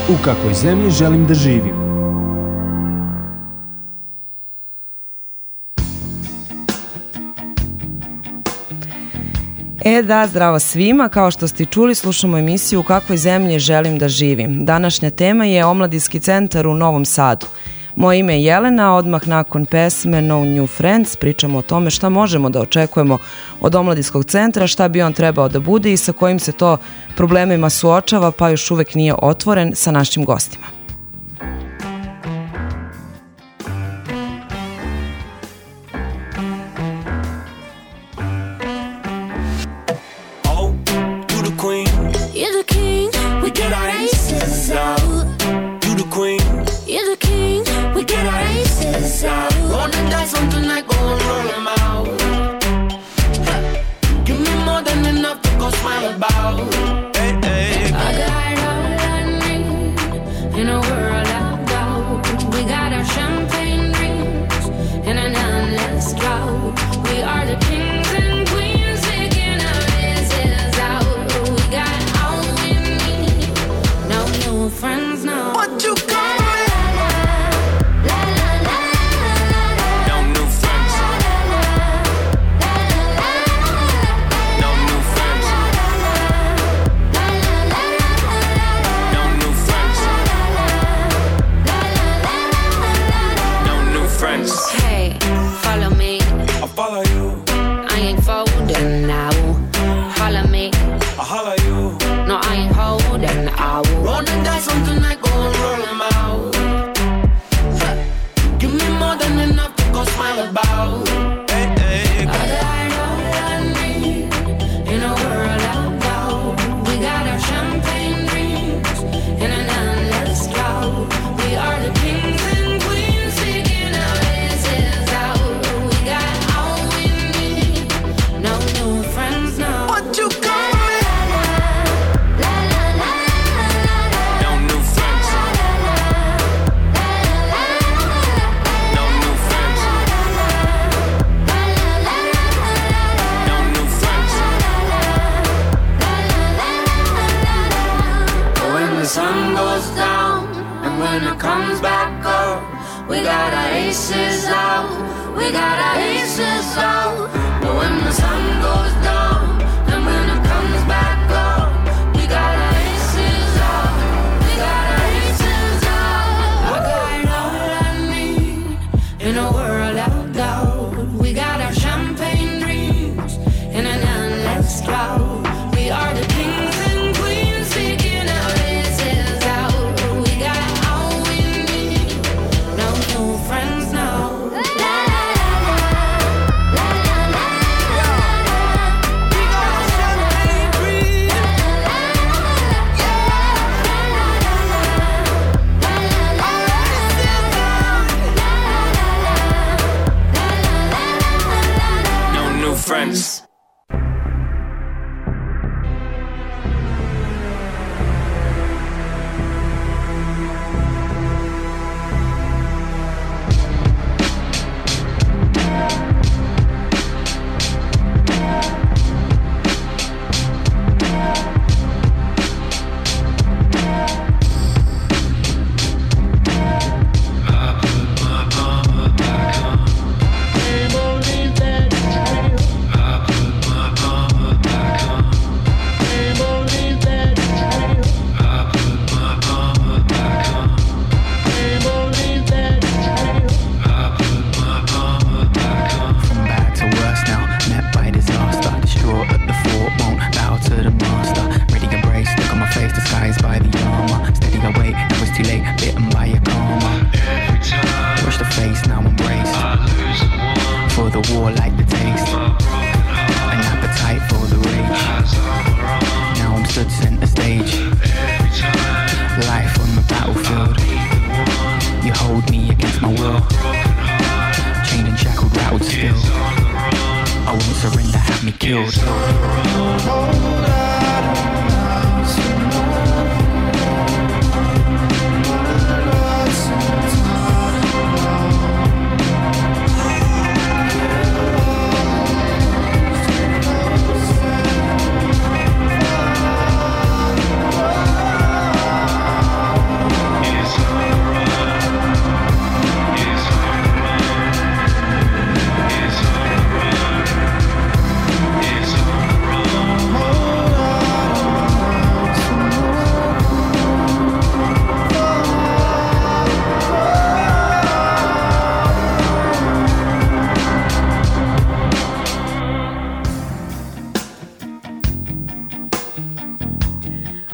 U kakvoj zemlji želim da živim? Da, zdravo svima. Kao što ste čuli, slušamo emisiju U kakvoj zemlji želim da živim. Današnja tema je Omladinski centar u Novom Sadu. Moje ime je Jelena, odmah nakon pesme No New Friends pričamo o tome šta možemo da očekujemo od Omladinskog centra, šta bi on trebao da bude i sa kojim se to problemima suočava, pa još uvek nije otvoren, sa našim gostima.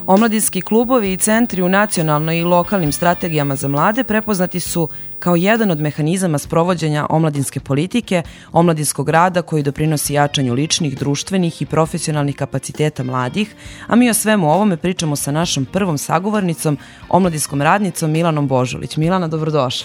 Omladinski klubovi i centri u nacionalnoj i lokalnim strategijama za mlade prepoznati su kao jedan od mehanizama sprovođenja omladinske politike, omladinskog rada koji doprinosi jačanju ličnih, društvenih i profesionalnih kapaciteta mladih, a mi o svemu ovome pričamo sa našom prvom sagovornicom, omladinskom radnicom Milanom Božulić. Milana, dobrodošla.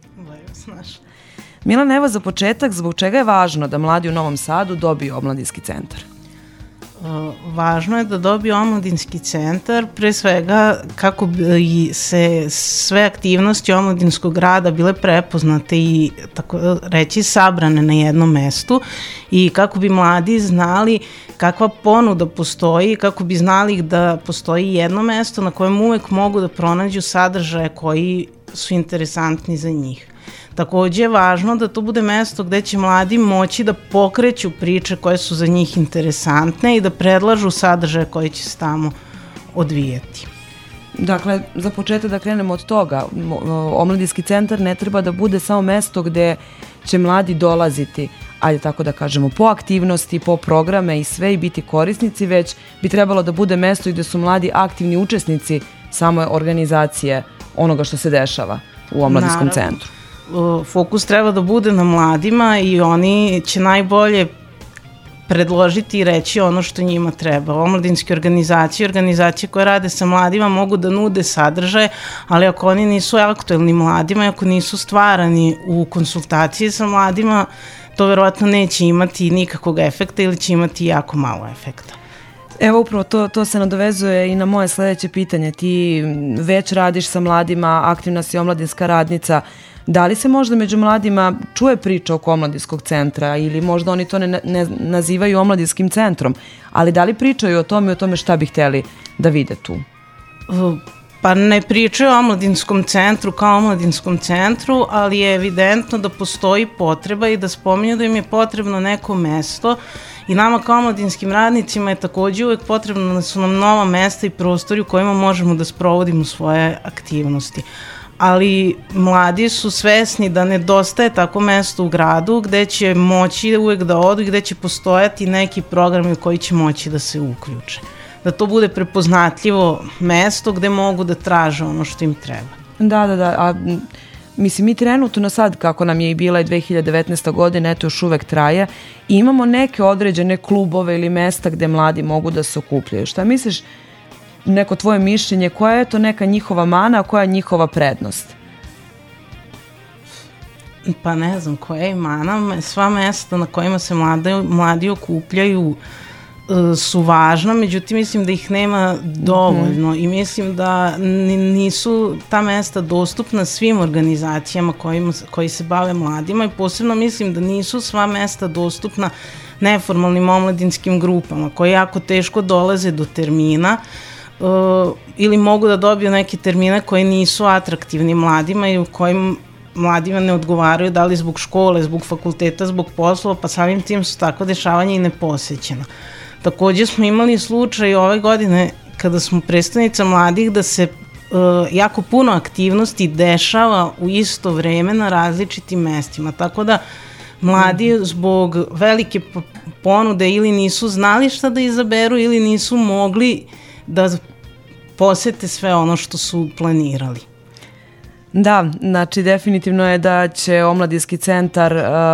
Milana, evo za početak, zbog čega je važno da mladi u Novom Sadu dobiju omladinski centar? Važno je da dobiju omladinski centar, pre svega kako bi se sve aktivnosti omladinskog rada bile prepoznate i tako reći sabrane na jednom mestu i kako bi mladi znali kakva ponuda postoji, kako bi znali da postoji jedno mesto na kojem uvek mogu da pronađu sadržaje koji su interesantni za njih. Takođe je važno da to bude mesto gde će mladi moći da pokreću priče koje su za njih interesantne i da predlažu sadržaje koji će se tamo odvijati. Dakle, za početak da krenemo od toga, omladinski centar ne treba da bude samo mesto gde će mladi dolaziti, ajde tako da kažemo, po aktivnosti, po programe i sve i biti korisnici, već bi trebalo da bude mesto gde su mladi aktivni učesnici same organizacije onoga što se dešava u omladinskom centru. Fokus treba da bude na mladima i oni će najbolje predložiti i reći ono što njima treba. Omladinske organizacije koje rade sa mladima mogu da nude sadržaje, ali ako oni nisu aktuelni mladima i ako nisu stvarani u konsultaciji sa mladima, to verovatno neće imati nikakvog efekta ili će imati jako malo efekta. Evo upravo to se nadovezuje i na moje sledeće pitanje. Ti već radiš sa mladima, aktivna si omladinska radnica. Da li se možda među mladima čuje priča oko omladinskog centra ili možda oni to ne nazivaju omladinskim centrom, ali da li pričaju o tome šta bi hteli da vide tu? Pa ne pričaju o omladinskom centru kao omladinskom centru, ali je evidentno da postoji potreba i da spominju da im je potrebno neko mesto i nama kao omladinskim radnicima je takođe uvek potrebno da su nam nova mesta i prostori u kojima možemo da sprovodimo svoje aktivnosti. Ali mladi su svesni da nedostaje tako mesto u gradu gde će moći uvek da odu i gde će postojati neki programi u koji će moći da se uključe. Da to bude prepoznatljivo mesto gde mogu da traže ono što im treba. Da. A mislim, mi trenutno sad, kako nam je i bila i 2019. godina, eto još uvek traje, imamo neke određene klubove ili mesta gde mladi mogu da se okupljaju. Šta misliš, neko tvoje mišljenje, koja je to neka njihova mana, a koja je njihova prednost? Pa ne znam, koja je mana. Sva mesta na kojima se mladi okupljaju su važna, međutim mislim da ih nema dovoljno i mislim da nisu ta mesta dostupna svim organizacijama koji se bave mladima i posebno mislim da nisu sva mesta dostupna neformalnim omladinskim grupama koji jako teško dolaze do termina ili mogu da dobiju neke termine koji nisu atraktivni mladima i u kojim mladima ne odgovaraju, da li zbog škole, zbog fakulteta, zbog poslova, pa samim tim su takva dešavanja i neposećena. Takođe smo imali slučaj ove godine kada smo predstavnica mladih da se jako puno aktivnosti dešava u isto vreme na različitim mestima, tako da mladi zbog velike ponude ili nisu znali šta da izaberu ili nisu mogli da posete sve ono što su planirali. Da, znači definitivno je da će omladinski centar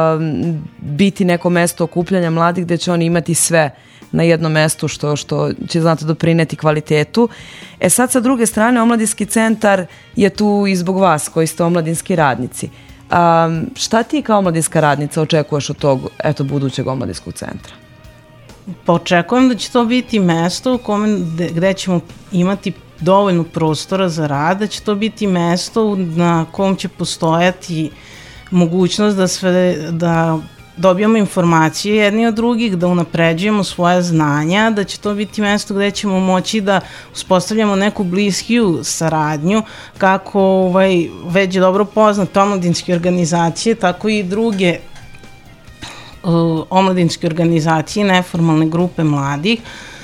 biti neko mesto okupljanja mladih gde će oni imati sve na jednom mestu što će znati doprineti kvalitetu. Sad sa druge strane omladinski centar je tu i zbog vas koji ste omladinski radnici. Šta ti kao omladinska radnica očekuješ od tog budućeg omladinskog centra? Pa očekujem da će to biti mesto gde ćemo imati dovoljno prostora za rad, da će to biti mesto na kom će postojati mogućnost da dobijamo informacije jedni od drugih, da unapređujemo svoje znanja, da će to biti mesto gde ćemo moći da uspostavljamo neku bliskiju saradnju, kako već dobro poznate omladinske organizacije, tako i druge omladinske organizacije, neformalne grupe mladih.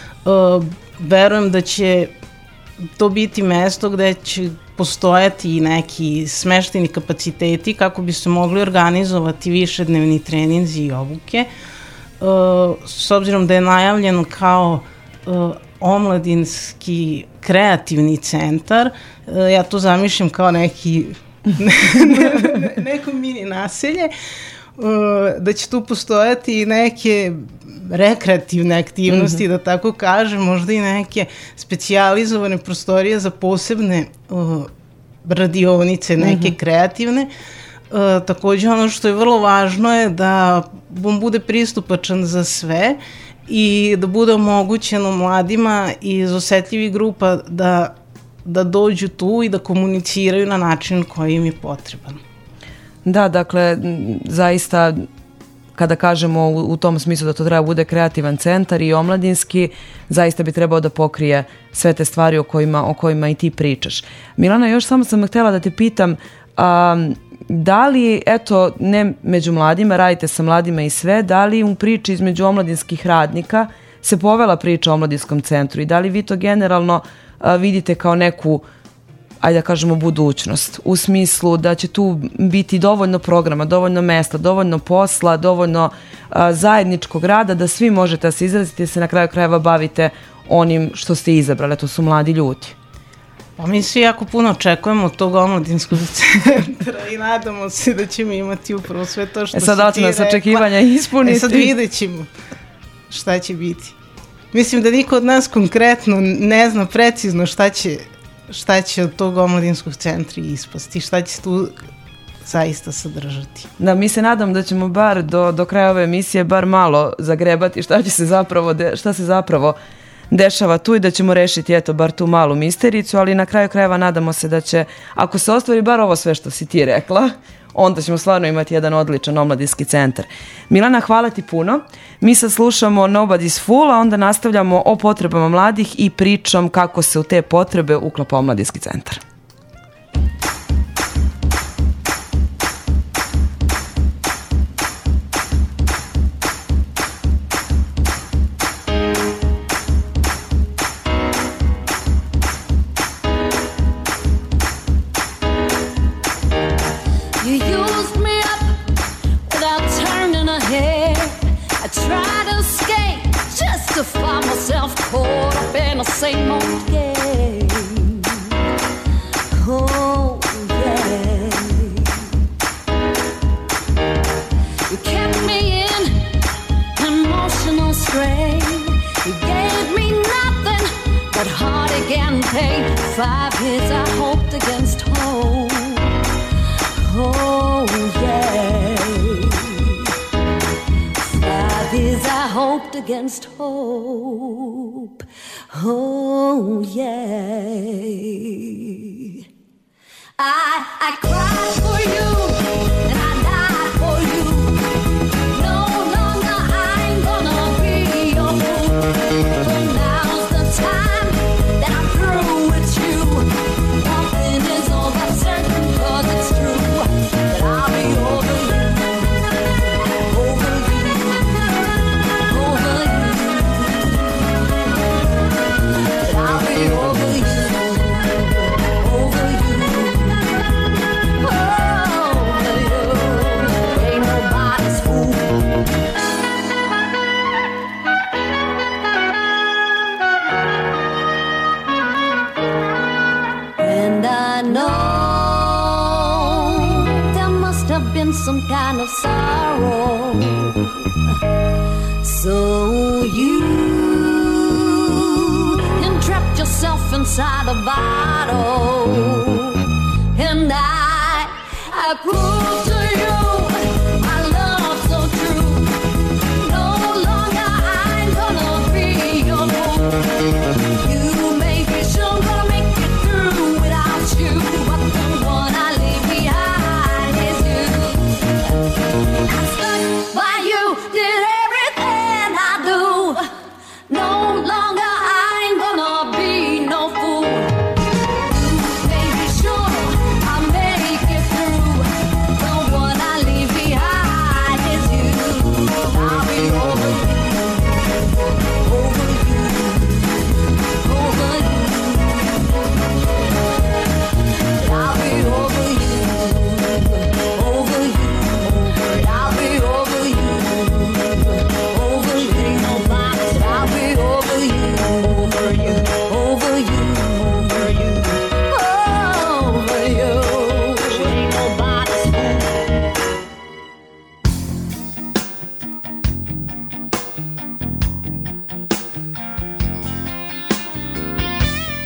Verujem da će to biti mesto gde će postojati i neki smeštajni kapaciteti kako bi se mogli organizovati višednevni treninzi i obuke. S obzirom da je najavljeno kao omladinski kreativni centar. Ja to zamišljam kao neko mini naselje, da će tu postojati i neke rekreativne aktivnosti, da tako kažem, možda i neke specijalizovane prostorije za posebne radionice, neke kreativne. Takođe, ono što je vrlo važno je da on bude pristupačan za sve i da bude omogućeno mladima iz osetljivih grupa da dođu tu i da komuniciraju na način koji im je potreban. Da, dakle, zaista kada kažemo u tom smislu da to treba bude kreativan centar i omladinski, zaista bi trebao da pokrije sve te stvari o kojima i ti pričaš. Milana, još samo sam htjela da te pitam, da li, eto, ne među mladima, radite sa mladima i sve, da li u priči između omladinskih radnika se povela priča o omladinskom centru i da li vi to generalno vidite kao neku, ajde da kažemo, budućnost, u smislu da će tu biti dovoljno programa, dovoljno mesta, dovoljno posla, dovoljno zajedničkog rada, da svi možete da se izrazite i se na kraju krajeva bavite onim što ste izabrali, to su mladi ljudi. Pa mi svi jako puno očekujemo od tog omladinskog centra i nadamo se da ćemo imati upravo sve to što si ti rekla. Sad nas očekivanja ispuniti. Sad vidjet ćemo šta će biti. Mislim da niko od nas konkretno ne zna precizno šta će od tog omladinskog centra ispasti, šta će tu zaista sadržati. Da, mi se nadam da ćemo bar do kraja ove emisije bar malo zagrebati šta se zapravo dešava tu i da ćemo rešiti bar tu malu mistericu, ali na kraju krajeva nadamo se da će, ako se ostvari bar ovo sve što si ti rekla, onda ćemo stvarno imati jedan odličan omladinski centar. Milana, hvala ti puno. Mi sad slušamo Nobody's Fool, a onda nastavljamo o potrebama mladih i pričom kako se u te potrebe uklapa omladinski centar. Same old game. Oh, yeah. You kept me in emotional strain. You gave me nothing but heartache and pain. 5 years I hoped against hope. Oh, yeah. 5 years I hoped against hope. Oh, yeah. I cried for you and I died for you. No longer I'm gonna be your fool. But now's the time that I'm through with you. Nothing is all that certain, 'cause it's true that I'll be over you. Over you. Over you. I'll be over you, over you, over you. Ain't nobody's fool. And I know there must have been some kind of sorrow. So you trapped yourself inside a bottle, and I proved to you my love so true. No longer I'm gonna be your fool. You may be sure gonna make it through without you, but the one I leave behind is you. I stuck by you, did everything I do. No longer no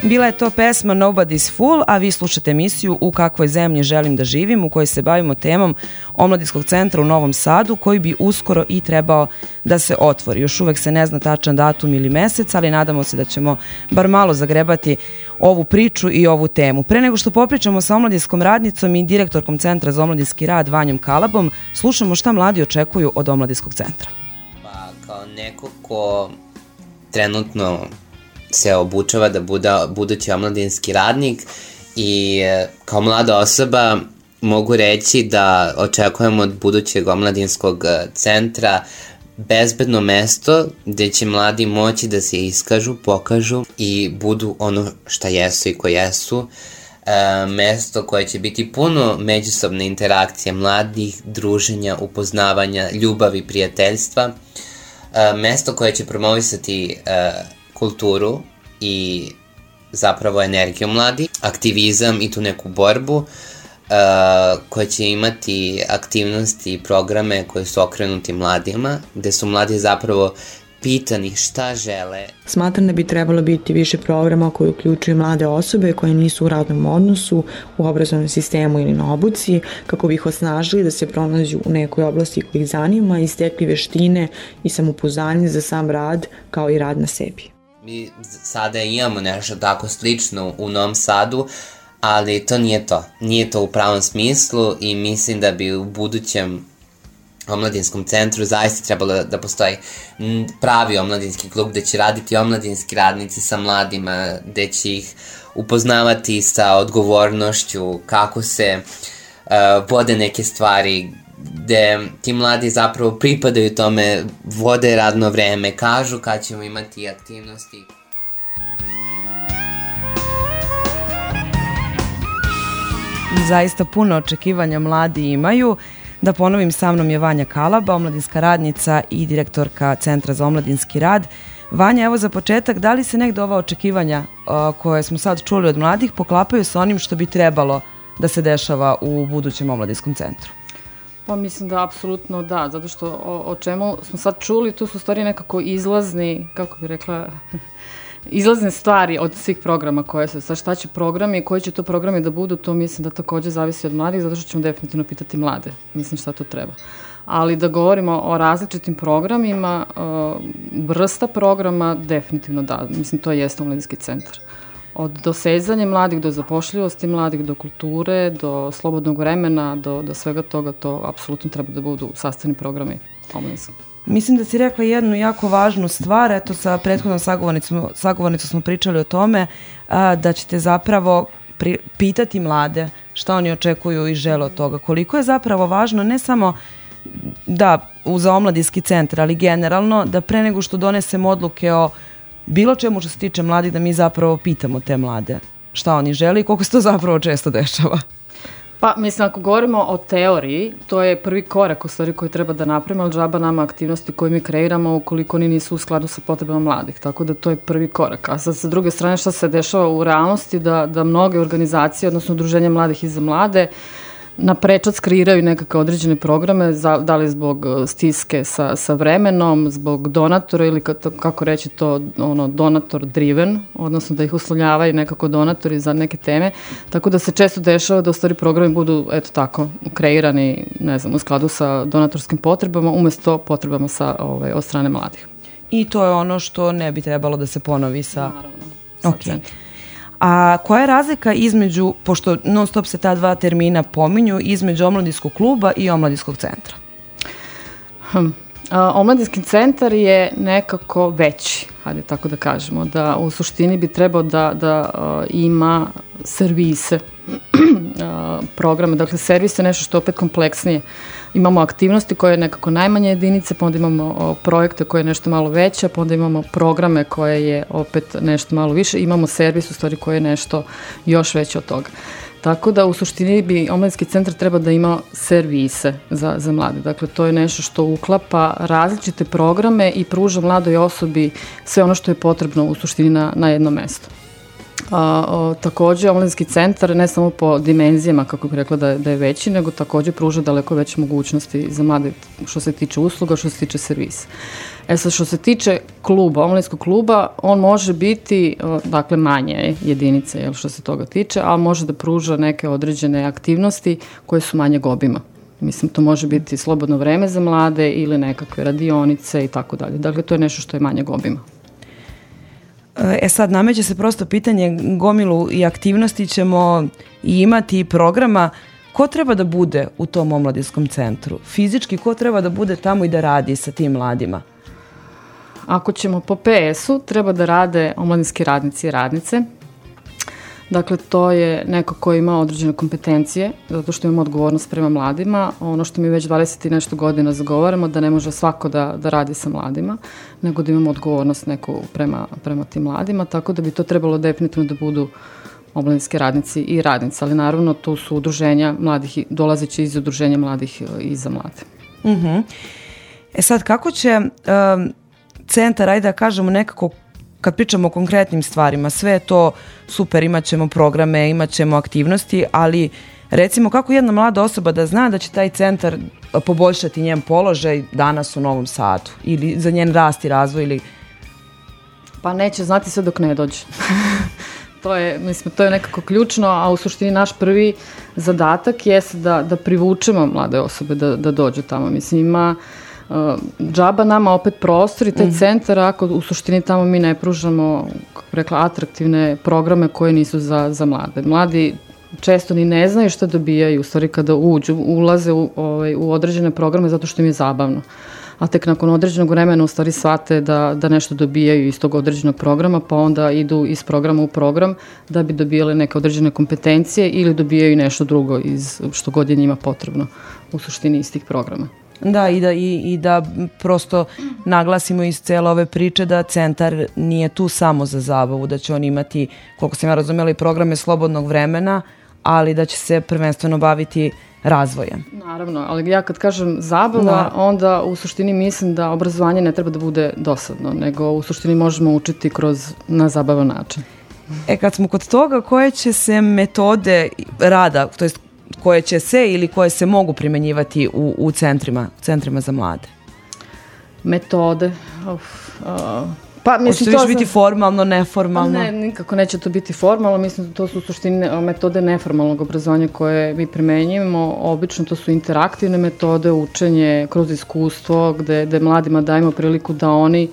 Bila je to pesma Nobody's Fool, a vi slušate emisiju U kakvoj zemlji želim da živim, u kojoj se bavimo temom Omladinskog centra u Novom Sadu, koji bi uskoro i trebao da se otvori. Još uvek se ne zna tačan datum ili mesec, ali nadamo se da ćemo bar malo zagrebati ovu priču i ovu temu. Pre nego što popričamo sa omladinskom radnicom i direktorkom Centra za omladinski rad Vanjom Kalabom, slušamo šta mladi očekuju od Omladinskog centra. Pa kao neko ko trenutno se obučava da bude budući omladinski radnik i kao mlada osoba mogu reći da očekujemo od budućeg omladinskog centra bezbedno mesto gde će mladi moći da se iskažu, pokažu i budu ono šta jesu i ko jesu. Mesto koje će biti puno međusobne interakcije mladih, druženja, upoznavanja, ljubavi, prijateljstva. Mesto koje će promovisati kulturu i zapravo energiju mladih, aktivizam i tu neku borbu, koje će imati aktivnosti i programe koje su okrenuti mladima, gde su mladi zapravo pitani šta žele. Smatram da bi trebalo biti više programa koji uključuju mlade osobe koje nisu u radnom odnosu, u obrazovnom sistemu ili na obuci, kako bi ih osnažili da se pronađu u nekoj oblasti koja ih zanima i stekli veštine i samopouzdanje za sam rad kao i rad na sebi. Mi sada imamo nešto tako slično u Novom Sadu, ali to nije to. Nije to u pravom smislu i mislim da bi u budućem omladinskom centru zaista trebalo da postoji pravi omladinski klub gde će raditi omladinski radnici sa mladima, gde će ih upoznavati sa odgovornošću, kako se vode neke stvari, gde ti mladi zapravo pripadaju tome, vode radno vreme, kažu kad ćemo imati aktivnosti. Zaista puno očekivanja mladi imaju. Da ponovim, sa mnom je Vanja Kalaba, omladinska radnica i direktorka Centra za omladinski rad. Vanja, evo za početak, da li se negde ova očekivanja koje smo sad čuli od mladih poklapaju sa onim što bi trebalo da se dešava u budućem omladinskom centru? Pa mislim da apsolutno da, zato što o čemu smo sad čuli, tu su stvari nekako izlazni, kako bih rekla, izlazne stvari od svih programa koje se, sad šta će programi i koji će to programi da budu, to mislim da takođe zavisi od mladih, zato što ćemo definitivno pitati mlade, mislim šta to treba. Ali da govorimo o različitim programima, vrsta programa, definitivno da, mislim to jeste omladinski centar. Od dosezanja mladih do zapošljivosti mladih, do kulture, do slobodnog vremena, do svega toga, to apsolutno treba da budu sastavni programi omladinskog. Mislim da si rekla jednu jako važnu stvar, eto sa prethodnom sagovornicom smo pričali o tome, da ćete zapravo pitati mlade šta oni očekuju i žele od toga. Koliko je zapravo važno ne samo da za omladinski centar, ali generalno da pre nego što donesemo odluke o bilo čemu što se tiče mladih, da mi zapravo pitamo te mlade šta oni žele i koliko se to zapravo često dešava. Pa, mislim, ako govorimo o teoriji, to je prvi korak u stvari koji treba da napravimo, ali džaba nama aktivnosti koje mi kreiramo ukoliko oni nisu u skladu sa potrebama mladih, tako da to je prvi korak. A sad sa druge strane šta se dešava u realnosti, da mnoge organizacije, odnosno udruženja mladih i za mlade, na prečac kreiraju nekakve određene programe, da li zbog stiske sa vremenom, zbog donatora ili kako reći to, donator driven, odnosno da ih uslovljavaju nekako donatori za neke teme, tako da se često dešava da u stvari programi budu, eto tako, kreirani, ne znam, u skladu sa donatorskim potrebama, umesto potrebama od strane mladih. I to je ono što ne bi trebalo da se ponovi sa... Naravno, sa centrom. A koja je razlika između, pošto non stop se ta dva termina pominju, između omladinskog kluba i omladinskog centra? Omladinski centar je nekako veći, hajde tako da kažemo, da u suštini bi trebao da ima servise, programe, dakle servis je nešto što je opet kompleksnije. Imamo aktivnosti koje je nekako najmanje jedinice, pa onda imamo projekte koje je nešto malo veće, pa onda imamo programe koje je opet nešto malo više, imamo servis u stvari koje je nešto još veće od toga. Tako da u suštini bi omladinski centar treba da ima servise za mlade. Dakle, to je nešto što uklapa različite programe i pruža mladoj osobi sve ono što je potrebno u suštini na jednom mestu. Takođe, omladinski centar ne samo po dimenzijama, kako bih rekla da je veći, nego takođe pruža daleko veće mogućnosti za mlade što se tiče usluga, što se tiče servisa. Sad, što se tiče kluba, omladinskog kluba, on može biti, dakle, manje jedinice, što se toga tiče, ali može da pruža neke određene aktivnosti koje su manjeg obima. Mislim, to može biti slobodno vreme za mlade ili nekakve radionice i tako dalje. Dakle, to je nešto što je manjeg obima. Sad, nameće se prosto pitanje, gomilu i aktivnosti ćemo i imati i programa. Ko treba da bude u tom omladinskom centru? Fizički, ko treba da bude tamo i da radi sa tim mladima? Ako ćemo po PS-u, treba da rade omladinski radnici i radnice. Dakle, to je neko ko ima određene kompetencije, zato što imamo odgovornost prema mladima. Ono što mi već 20 i nešto godina zagovaramo, da ne može svako da radi sa mladima, nego da imamo odgovornost neku prema tim mladima, tako da bi to trebalo definitivno da budu omladinski radnici i radnice, ali naravno tu su udruženja mladih, dolazeći iz udruženja mladih i za mlade. Sad, kako će centar, ajde da kažemo nekako, kad pričamo o konkretnim stvarima, sve je to super, imat ćemo programe, imat ćemo aktivnosti, ali recimo kako jedna mlada osoba da zna da će taj centar poboljšati njen položaj danas u Novom Sadu ili za njen rast i razvoj ili... Pa neće znati sve dok ne dođe. To je nekako ključno, a u suštini naš prvi zadatak jeste da privučemo mlade osobe da dođu tamo. Mislim, ima džaba nama opet prostor i taj centar, ako u suštini tamo mi ne pružamo, kako rekla, atraktivne programe koje nisu za mlade. Mladi često ni ne znaju šta dobijaju, u stvari kada ulaze u određene programe zato što im je zabavno. A tek nakon određenog vremena u stvari shvate da nešto dobijaju iz tog određenog programa, pa onda idu iz programa u program da bi dobijali neke određene kompetencije ili dobijaju nešto drugo iz što god je njima potrebno u suštini iz tih programa. Da, i da prosto naglasimo iz cele ove priče da centar nije tu samo za zabavu, da će on imati, koliko sam ja razumela, i programe slobodnog vremena, ali da će se prvenstveno baviti razvojem. Naravno, ali ja kad kažem zabava, onda u suštini mislim da obrazovanje ne treba da bude dosadno, nego u suštini možemo učiti na zabavan način. Kad smo kod toga, koje će se metode rada, to jest koje će se ili koje se mogu primenjivati u centrima za mlade? Metode? Hoće to biti formalno, neformalno? Ne, nikako neće to biti formalno. Mislim da to su u suštini metode neformalnog obrazovanja koje mi primenjujemo. Obično to su interaktivne metode, učenje kroz iskustvo, gde mladima dajemo priliku da oni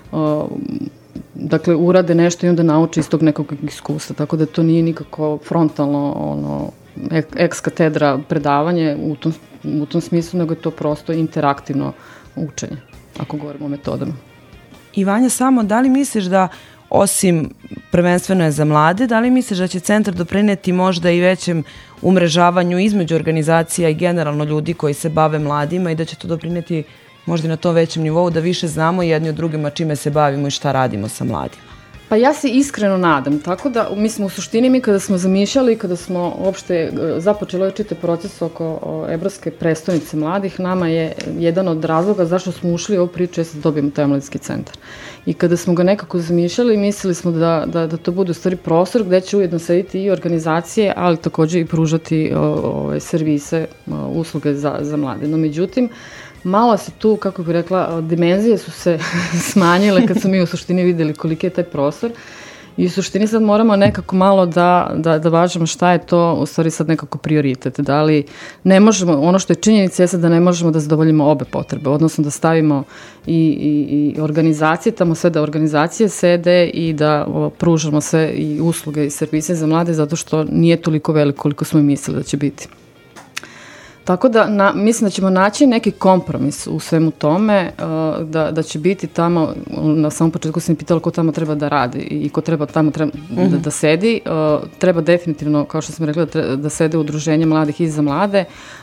urade nešto i onda nauče iz tog nekog iskustva. Tako da to nije nikako frontalno ex katedra predavanje u tom smislu, nego je to prosto interaktivno učenje, ako govorimo o metodama. Vanja, samo da li misliš da, osim prvenstveno je za mlade, da li misliš da će centar doprineti možda i većem umrežavanju između organizacija i generalno ljudi koji se bave mladima i da će to doprineti možda i na tom većem nivou da više znamo jedni od drugima čime se bavimo i šta radimo sa mladima? Pa ja se iskreno nadam, tako da u suštini mi kada smo zamišljali, kada smo uopšte započeli čitav proces oko Evropske prestonice mladih, nama je jedan od razloga zašto smo ušli u ovu priču jeste da dobijemo taj omladinski centar. I kada smo ga nekako zamišljali, mislili smo da to bude u stvari prostor gde će ujedno sediti i organizacije, ali takođe i pružati servise, usluge za mlade. No međutim, malo se tu, kako bih rekla, dimenzije su se smanjile kad smo mi u suštini videli koliki je taj prostor i u suštini sad moramo nekako malo da važemo šta je to u stvari sad nekako prioritet. Da li ne možemo, ono što je činjenica je sad da ne možemo da zadovoljimo obe potrebe, odnosno da stavimo i organizacije, tamo sve da organizacije sede i da pružamo sve i usluge i servise za mlade zato što nije toliko veliko koliko smo mislili da će biti. Tako da mislim da ćemo naći neki kompromis u svemu tome, da će biti tamo, na samom početku sam pitala ko tamo treba da radi i ko treba tamo da sedi. Treba definitivno, kao što sam rekla, da sede udruženje mladih i za mlade,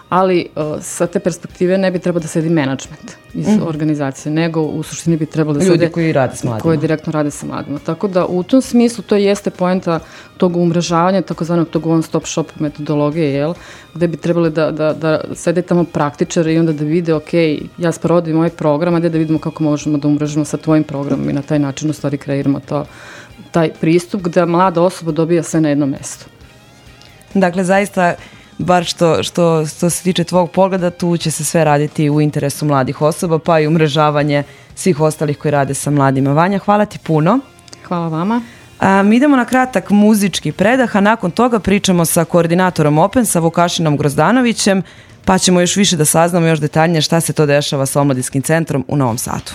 ali sa te perspektive ne bi trebao da sedi menadžment iz organizacije, nego u suštini bi trebalo da sede ljudi koji rade s mladima. Koji direktno rade sa mladima. Tako da u tom smislu to jeste poenta tog umrežavanja, takozvanog tog one-stop shop metodologije, jel? Gde bi trebali da sede tamo praktičari i onda da vide, ok, ja sprovodim ovaj program, a da vidimo kako možemo da umrežimo sa tvojim programom i na taj način u stvari kreiramo taj pristup gde mlada osoba dobija sve na jednom mestu. Dakle, zaista, bar što se tiče tvog pogleda, tu će se sve raditi u interesu mladih osoba, pa i umrežavanje svih ostalih koji rade sa mladima. Vanja, hvala ti puno. Hvala vama. Mi idemo na kratak muzički predah, a nakon toga pričamo sa koordinatorom Opensa, Vukašinom Grozdanovićem, pa ćemo još više da saznamo još detaljnije šta se to dešava sa Omladinskim centrom u Novom Sadu.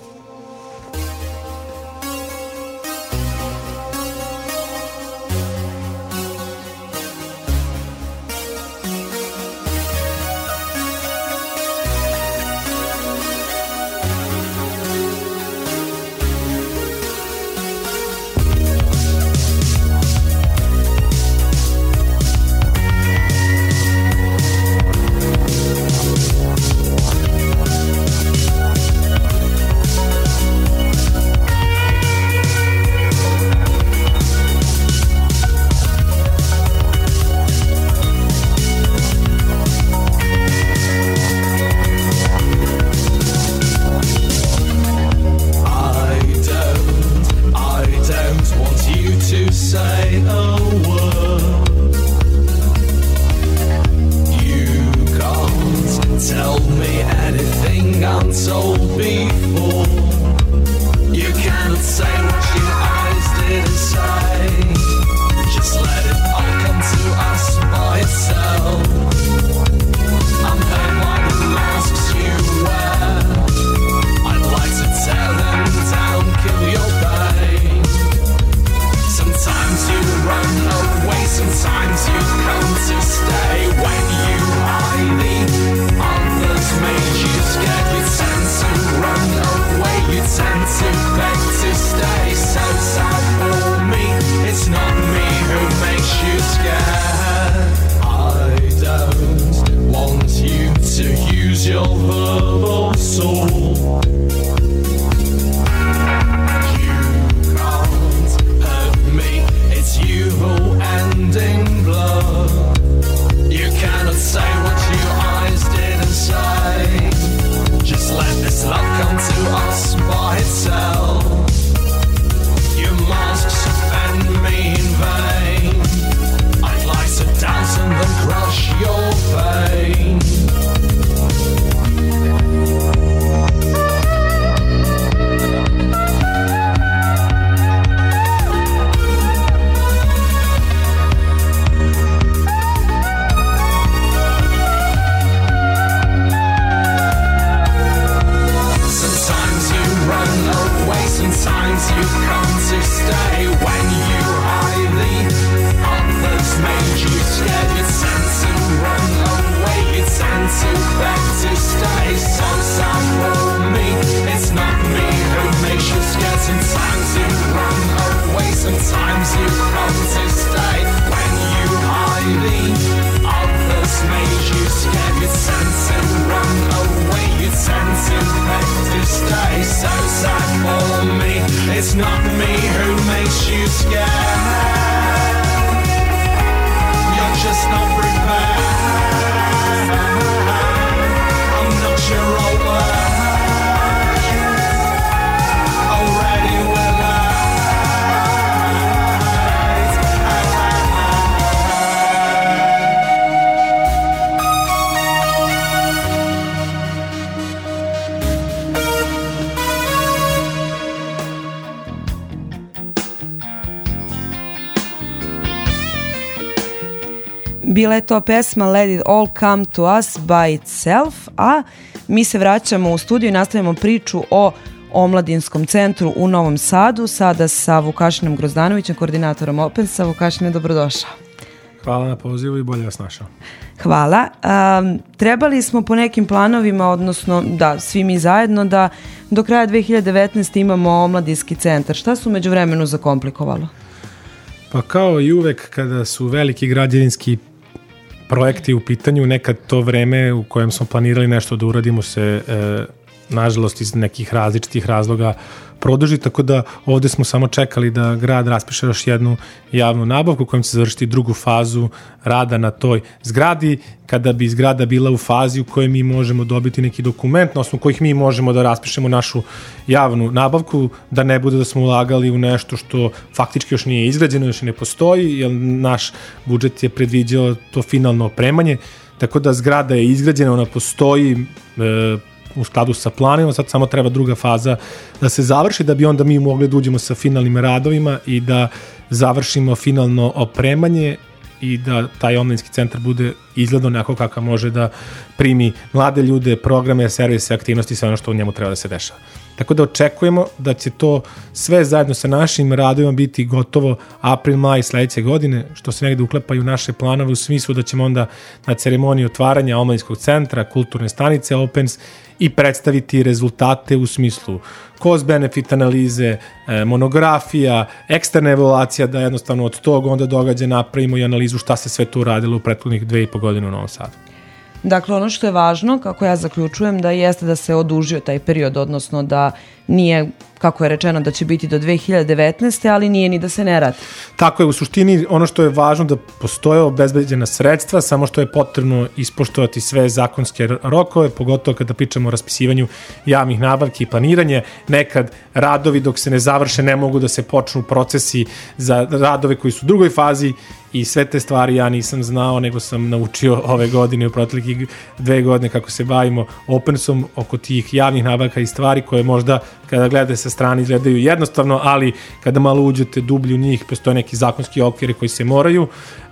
It's not me who makes you scared. You're just not prepared. I'm not your old word. Already we're late. Bila je to pesma Let It All Come To Us By Itself, a mi se vraćamo u studiju i nastavljamo priču o Omladinskom centru u Novom Sadu, sada sa Vukašinom Grozdanovićem, koordinatorom Opensa. Vukašine, dobrodošao. Hvala na pozivu i bolje vas našao. Hvala. Trebali smo po nekim planovima, odnosno da, svi mi zajedno, da do kraja 2019. imamo Omladinski centar. Šta su među vremenu zakomplikovalo? Pa kao i uvek kada su veliki građevinski projekti u pitanju, nekad to vreme u kojem smo planirali nešto da uradimo se, nažalost, iz nekih različitih razloga produži, tako da ovde smo samo čekali da grad raspiše još jednu javnu nabavku kojom će se završiti drugu fazu rada na toj zgradi, kada bi zgrada bila u fazi u kojoj mi možemo dobiti neki dokument na osnovu kojih mi možemo da raspišemo našu javnu nabavku, da ne bude da smo ulagali u nešto što faktički još nije izgrađeno, još ne postoji, jer naš budžet je predviđao to finalno opremanje, tako da zgrada je izgrađena, ona postoji u skladu sa planima, sad samo treba druga faza da se završi, da bi onda mi mogli da uđemo sa finalnim radovima i da završimo finalno opremanje i da taj omladinski centar bude izgledno onako kakav može da primi mlade ljude, programe, servise, aktivnosti i sve ono što u njemu treba da se dešava. Tako da očekujemo da će to sve zajedno sa našim radovima biti gotovo april-maj sledeće godine, što se negde uklepaju u naše planove u smislu da ćemo onda na ceremoniji otvaranja omladinskog centra, kulturne stanice Opens i predstaviti rezultate u smislu cost-benefit analize, monografija, eksterna evaluacija, da jednostavno od tog onda događa napravimo i analizu šta se sve tu uradilo u prethodnih 2,5 godine u Novom Sadu. Dakle, ono što je važno, kako ja zaključujem, da jeste da se odužio taj period, odnosno da nije, kako je rečeno, da će biti do 2019. ali nije ni da se ne radi. Tako je, u suštini ono što je važno da postoje obezbeđena sredstva, samo što je potrebno ispoštovati sve zakonske rokove, pogotovo kada pričamo o raspisivanju javnih nabavki i planiranje. Nekad radovi dok se ne završe ne mogu da se počnu procesi za radove koji su u drugoj fazi i sve te stvari ja nisam znao, nego sam naučio ove godine, u proteklih 2 godine kako se bavimo Opensom oko tih javnih nabavka i stvari koje možda kada gledate sa strane izgledaju jednostavno, ali kada malo uđete dublje u njih, postoje neki zakonski okviri koji se moraju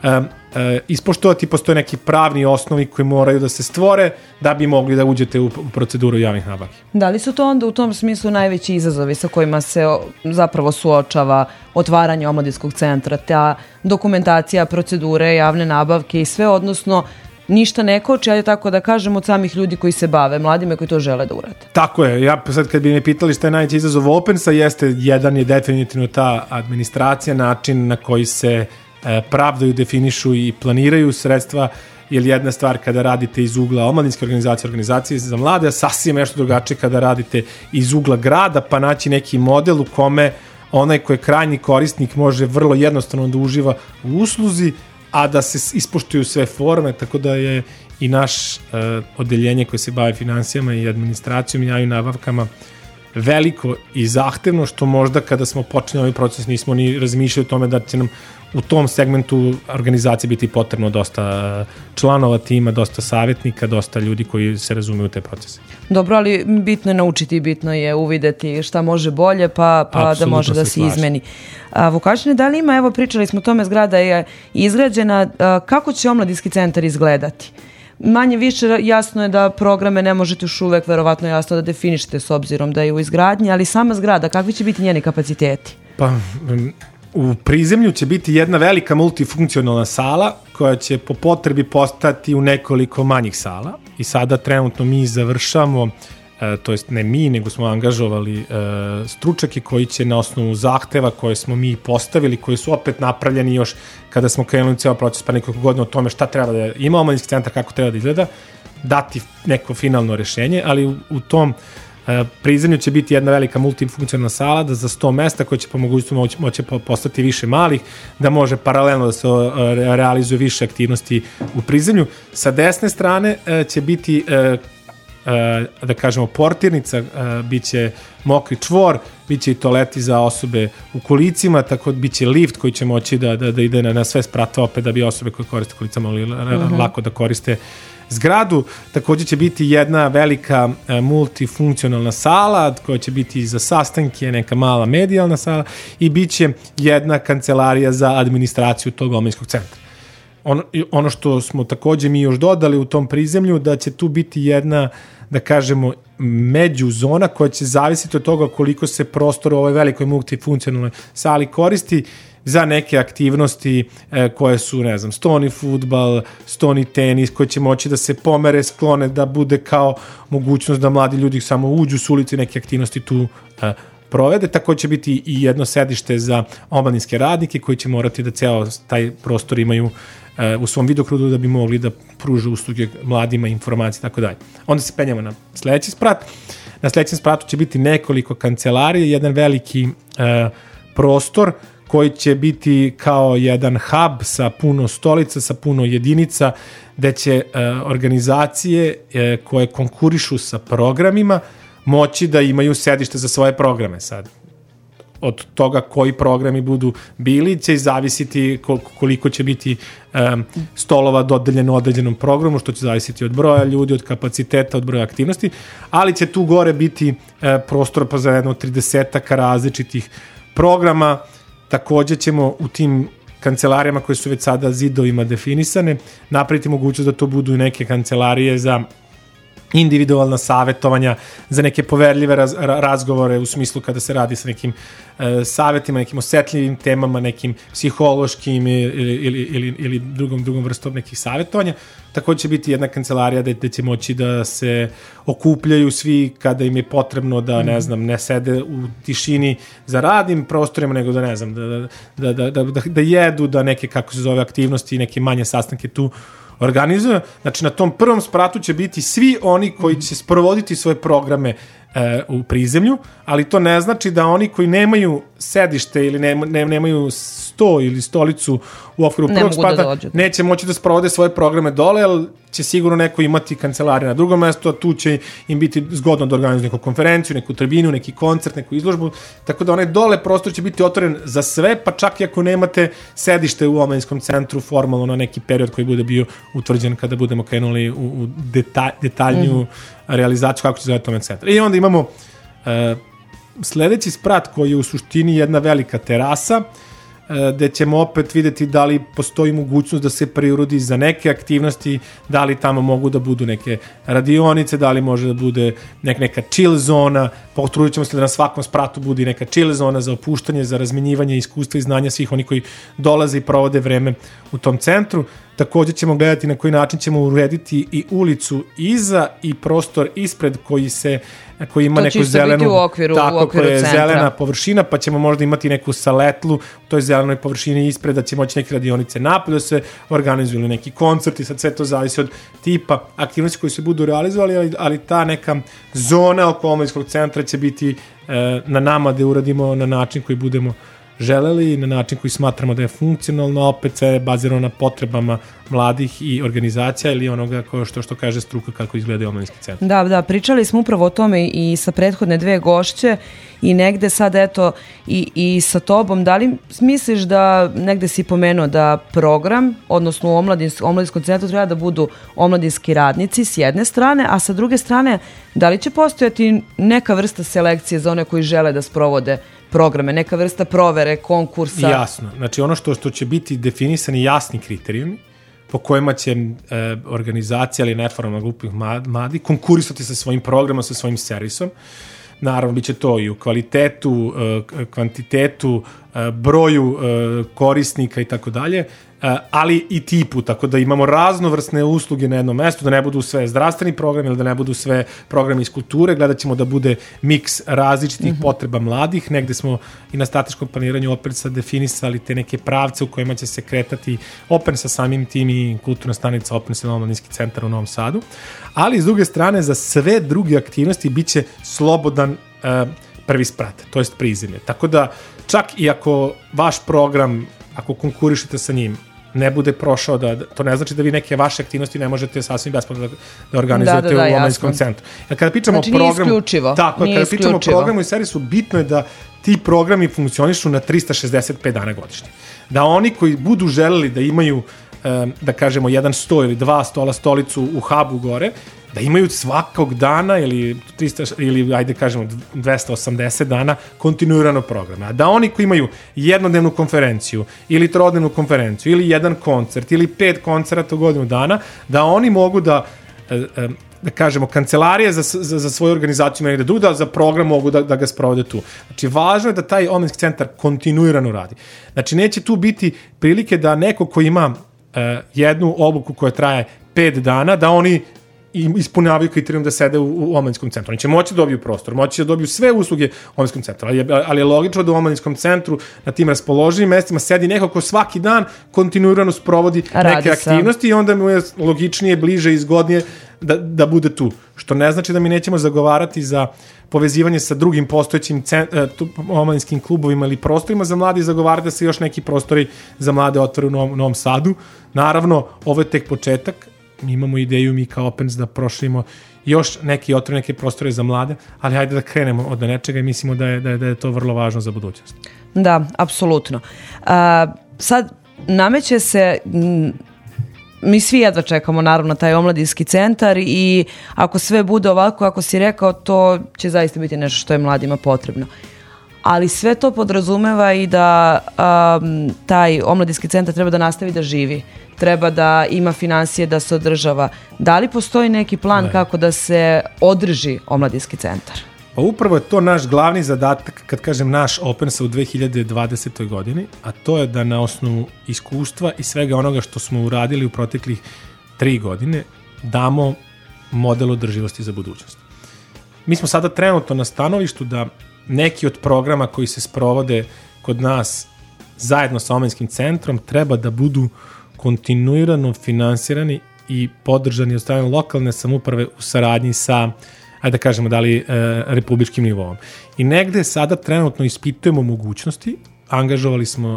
ispoštovati, postoje neki pravni osnovi koji moraju da se stvore da bi mogli da uđete u proceduru javnih nabavki. Da li su to onda u tom smislu najveći izazovi sa kojima se zapravo suočava otvaranje omladinskog centra, ta dokumentacija, procedure, javne nabavke i sve, odnosno ništa ne koči, ali tako da kažem, od samih ljudi koji se bave, mladime koji to žele da urade. Tako je, ja sad kad bi me pitali šta je najveći izazov Opensa, jedan je definitivno ta administracija, način na koji se pravdaju, definišu i planiraju sredstva, jer jedna stvar kada radite iz ugla omladinske organizacije za mlade, a sasvim nešto drugačije kada radite iz ugla grada, pa naći neki model u kome onaj ko je krajnji korisnik može vrlo jednostavno da uživa u usluzi, a da se ispoštuju sve forme, tako da je i naš odeljenje koje se bavi finansijama i administracijom i javnim nabavkama veliko i zahtevno, što možda kada smo počeli ovaj proces nismo ni razmišljali o tome da će nam u tom segmentu organizacije biti potrebno dosta članova tima, dosta savjetnika, dosta ljudi koji se razumiju u te procese. Dobro, ali bitno je naučiti, bitno je uvideti šta može bolje, pa da može da se izmeni. Vukašine, da li ima, evo pričali smo o tome, zgrada je izgrađena, kako će omladinski centar izgledati? Manje više jasno je da programe ne možete još uvek verovatno jasno da definišete s obzirom da je u izgradnji, ali sama zgrada, kakvi će biti njeni kapaciteti? Pa, u prizemlju će biti jedna velika multifunkcionalna sala koja će po potrebi postati u nekoliko manjih sala i sada trenutno mi završamo, to jest ne mi, nego smo angažovali stručnjake koji će na osnovu zahteva koje smo mi postavili, koji su opet napravljeni još kada smo krenuli ceo proces pa nekoliko godina o tome šta treba da ima omladinski centar, kako treba da izgleda, dati neko finalno rešenje, ali u tom prizemlju će biti jedna velika multifunkcionalna sala da za 100 mesta koje će po mogućnosti moći postati više malih, da može paralelno da se realizuje više aktivnosti u prizemlju. Sa desne strane će biti da kažemo portirnica, bit će mokri čvor, bit će i toaleti za osobe u kolicima, tako bit će lift koji će moći da ide na sve spratove opet da bi osobe koje koriste kolicama mogli lako da koriste zgradu. Takođe će biti jedna velika multifunkcionalna sala koja će biti za sastanke, neka mala medijalna sala i bit će jedna kancelarija za administraciju tog omladinskog centra. Ono što smo takođe mi još dodali u tom prizemlju, da će tu biti jedna, da kažemo, međuzona koja će zavisiti od toga koliko se prostor u ovoj velikoj multifunkcionalnoj sali koristi za neke aktivnosti koje su, ne znam, stoni fudbal, stoni tenis, koje će moći da se pomere, sklone, da bude kao mogućnost da mladi ljudi samo uđu s ulice i neke aktivnosti tu provede. Tako će biti i jedno sedište za omladinske radnike koji će morati da ceo taj prostor imaju u svom vidokrugu da bi mogli da pruže usluge mladima, informacije i tako dalje. Onda se penjamo na sledeći sprat. Na sledećem spratu će biti nekoliko kancelarija, jedan veliki prostor koji će biti kao jedan hub sa puno stolica, sa puno jedinica, gde će organizacije koje konkurišu sa programima moći da imaju sedište za svoje programe sad. Od toga koji programi budu bili će zavisiti koliko će biti stolova dodeljeno određenom programu, što će zavisiti od broja ljudi, od kapaciteta, od broja aktivnosti, ali će tu gore biti prostor pa za jedno 30 različitih programa. Takođe ćemo u tim kancelarijama koje su već sada zidovima definisane napraviti mogućnost da to budu i neke kancelarije za individualna savetovanja, za neke poverljive razgovore u smislu kada se radi sa nekim savetima, nekim osetljivim temama, nekim psihološkim ili drugom vrstom nekih savetovanja. Takođe će biti jedna kancelarija gde će moći da se okupljaju svi kada im je potrebno da, ne sede u tišini za radnim prostorima, nego da, da jedu, da neke, kako se zove, aktivnosti i neke manje sastanke tu organizuje. Znači, na tom prvom spratu će biti svi oni koji će sprovoditi svoje programe u prizemlju, ali to ne znači da oni koji nemaju sedište ili nemaju sto ili stolicu u okviru prvog sprata neće moći da sprovode svoje programe dole, ali će sigurno neko imati kancelariju na drugom mestu, a tu će im biti zgodno da organizuju neku konferenciju, neku tribinu, neki koncert, neku izložbu, tako da onaj dole prostor će biti otvoren za sve, pa čak i ako nemate sedište u omladinskom centru formalno na neki period koji bude bio utvrđen kada budemo krenuli u detaljniju realizaciju kako će zove omladinski centar. I onda imamo sledeći sprat koji je u suštini jedna velika terasa, gde ćemo opet videti da li postoji mogućnost da se prirodi za neke aktivnosti, da li tamo mogu da budu neke radionice, da li može da bude neka chill zona, potrudit ćemo se da na svakom spratu bude neka chill zona za opuštanje, za razmenjivanje iskustva i znanja svih oni koji dolaze i provode vreme u tom centru. Takođe ćemo gledati na koji način ćemo urediti i ulicu iza i prostor ispred koji ima neku zelenu, u okviru centra. Zelena površina, pa ćemo možda imati neku saletlu u toj zelenoj površini ispred, da će moći neke radionice napolje da se organizuju ili neki koncerti, sad sve to zavisi od tipa aktivnosti koje se budu realizovali, ali ta neka zona oko omladinskog centra će biti na nama da uradimo na način koji budemo želeli, na način koji smatramo da je funkcionalno, opet sve bazirano na potrebama mladih i organizacija ili onoga što kaže struka kako izgleda omladinski centar. Da, pričali smo upravo o tome i sa prethodne dve gošće i negde sad eto i sa tobom. Da li misliš da negde si pomenuo da program, odnosno u omladinskom centru treba da budu omladinski radnici s jedne strane, a sa druge strane da li će postojati neka vrsta selekcije za one koji žele da sprovode programe, neka vrsta provere, konkursa? Jasno. Znači ono što će biti definisani jasni kriterijumi po kojima će organizacija ili neformalna grupa mladi konkurisati sa svojim programom, sa svojim servisom. Naravno, bit će to i u kvalitetu, kvantitetu, broju korisnika i tako dalje, ali i tipu, tako da imamo raznovrsne usluge na jednom mestu, da ne budu sve zdravstveni programi ili da ne budu sve programi iz kulture, gledat ćemo da bude miks različitih potreba mladih, negde smo i na strateškom planiranju opet sad definisali te neke pravce u kojima će se kretati opet sa samim tim i kulturna stanica opet omladinski centar u Novom Sadu, ali s druge strane za sve druge aktivnosti bit će slobodan prvi sprat, to jest prizemlje, tako da čak i ako vaš program, ako konkurišete sa njim, ne bude prošao, to ne znači da vi neke vaše aktivnosti ne možete sasvim besplatno da organizujete u omladinskom centru. Kada pričamo znači, nije isključivo. Tako, kada pričamo o programu i servisu, bitno je da ti programi funkcionišu na 365 dana godišnje. Da oni koji budu želeli da imaju, da kažemo, jedan sto ili dva stola, stolicu u hubu gore, da imaju svakog dana ili 300 ili ajde kažemo 280 dana kontinuirano programa. A da oni koji imaju jednodnevnu konferenciju ili trodnevnu konferenciju ili jedan koncert ili 5 koncerata u godinu dana, da oni mogu da kažemo, kancelarije za svoju organizaciju meni da duda, ali za program mogu da ga sprovode tu. Znači, važno je da taj omladinski centar kontinuirano radi. Znači, neće tu biti prilike da neko ko ima jednu obuku koja traje 5 dana, da oni i ispunjavaju kriterijum da sede u omladinskom centru. Oni će moći da dobiju prostor, moći da dobiju sve usluge u omladinskom centru, ali je logično da u omladinskom centru na tim raspoloživim mestima sedi neko ko svaki dan kontinuirano sprovodi neke aktivnosti i onda mu je logičnije, bliže i zgodnije da bude tu. Što ne znači da mi nećemo zagovarati za povezivanje sa drugim postojećim omladinskim klubovima ili prostorima za mlade i zagovarati da se još neki prostori za mlade otvore u Novom Sadu. Naravno, ovo je tek početak. Mi imamo ideju mi kao Opens da proširimo još neke prostore za mlade, ali hajde da krenemo od nečega i mislimo da je to vrlo važno za budućnost. Da, apsolutno. Sad, nameće se... Mi svi jedva čekamo naravno taj omladinski centar i ako sve bude ovako, ako si rekao, to će zaista biti nešto što je mladima potrebno. Ali sve to podrazumeva i da taj omladinski centar treba da nastavi da živi, treba da ima finansije, da se održava. Da li postoji neki plan kako da se održi omladinski centar? Pa upravo je to naš glavni zadatak, kad kažem naš Opensa u 2020. godini, a to je da na osnovu iskustva i svega onoga što smo uradili u proteklih 3 godine damo model održivosti za budućnost. Mi smo sada trenutno na stanovištu da neki od programa koji se sprovode kod nas zajedno sa omladinskim centrom treba da budu kontinuirano finansirani i podržani od strane lokalne samouprave u saradnji sa, ajde da kažemo, republičkim nivoom. I negde sada trenutno ispitujemo mogućnosti, angažovali smo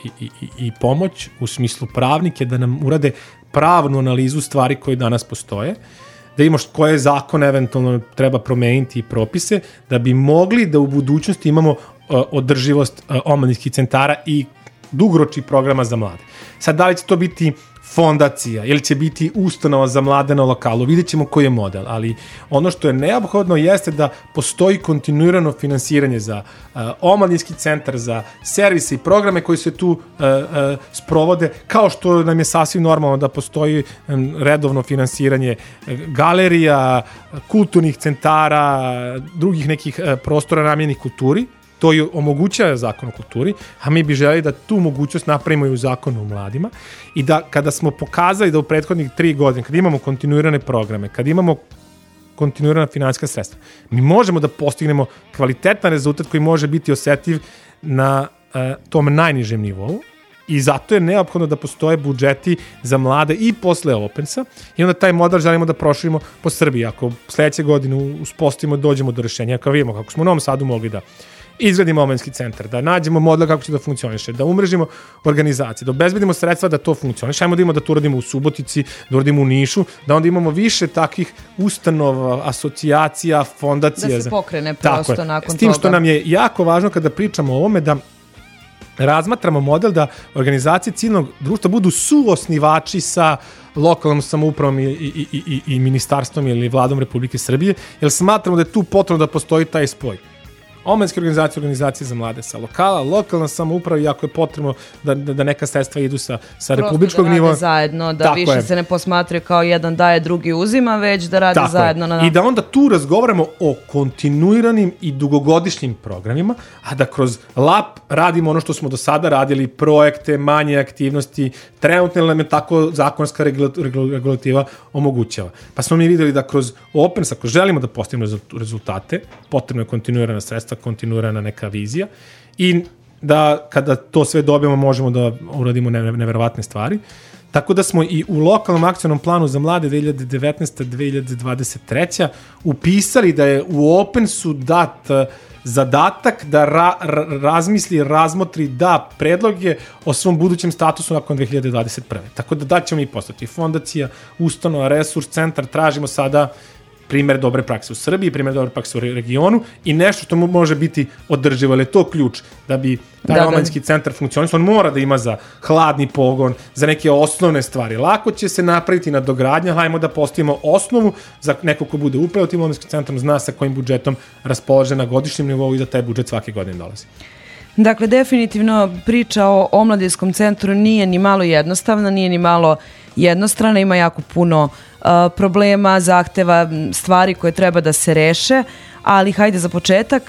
i pomoć u smislu pravnike da nam urade pravnu analizu stvari koje danas postoje, da imamo koje zakone eventualno treba promeniti i propise, da bi mogli da u budućnosti imamo održivost omladinskih centara i dugoročnih programa za mlade. Sad, da li će to biti fondacija ili će biti ustanova za mlade na lokalu, vidjet ćemo koji je model, ali ono što je neophodno jeste da postoji kontinuirano finansiranje za omladinski centar, za servise i programe koji se tu sprovode, kao što nam je sasvim normalno da postoji redovno finansiranje galerija, kulturnih centara, drugih nekih prostora namenjenih kulturi. To je omogućava zakon o kulturi, a mi bi želeli da tu mogućnost napravimo i u zakonu o mladima i da kada smo pokazali da u prethodnih 3 godine, kad imamo kontinuirane programe, kad imamo kontinuirana finansijska sredstva, mi možemo da postignemo kvalitetan rezultat koji može biti osetljiv na tom najnižem nivou i zato je neophodno da postoje budžeti za mlade i posle Opensa i onda taj model želimo da proširimo po Srbiji. Ako sledeće godine uspostavimo, dođemo do rešenja, kao vidimo kako smo u Novom Sadu mogli da izgradimo omladinski centar, da nađemo model kako će da funkcioniše, da umrežimo organizacije, da obezbedimo sredstva da to funkcioniše, ajmo da imamo da to uradimo u Subotici, da uradimo u Nišu, da onda imamo više takvih ustanova, asocijacija, fondacija. Da se pokrene prosto nakon toga. S tim što nam je jako važno kada pričamo o ovome da razmatramo model da organizacije civilnog društva budu suosnivači sa lokalnom samoupravom i ministarstvom ili vladom Republike Srbije, jer smatramo da je tu potrebno da postoji taj spoj. Omladinske organizacije za mlade sa lokala, lokalna samouprava, iako je potrebno da neka sredstva idu sa republičkog nivoa. Prosto da rade zajedno, da više se ne posmatraju kao jedan daje, drugi uzima, već da rade zajedno. I da onda tu razgovaramo o kontinuiranim i dugogodišnjim programima, a da kroz LAP radimo ono što smo do sada radili, projekte, manje aktivnosti, trenutno nam je tako zakonska regulativa omogućava. Pa smo mi videli da kroz Opens, ako želimo da postavimo rezultate, potrebno je kontinuirana sredstva, kontinuirana neka vizija i da kada to sve dobijemo možemo da uradimo neverovatne stvari. Tako da smo i u lokalnom akcionom planu za mlade 2019-2023 upisali da je u Opensu dat zadatak da razmisli, razmotri, da predloge o svom budućem statusu nakon 2021. Tako da ćemo i postati fondacija, ustanova, resurs, centar, tražimo sada primjer dobre prakse u Srbiji, primjer dobre prakse u regionu i nešto što može biti održivo, ali je to ključ da bi taj omladinski centar funkcionisao. On mora da ima za hladni pogon, za neke osnovne stvari. Lako će se napraviti nadogradnja, hajmo da postavimo osnovu za neko ko bude upravo tim omladinskim centrom, zna sa kojim budžetom raspolaže na godišnjem nivou i da taj budžet svake godine dolazi. Dakle, definitivno priča o omladinskom centru nije ni malo jednostavna, nije ni malo jednostrana, ima jako puno problema, zahteva, stvari koje treba da se reše, ali hajde za početak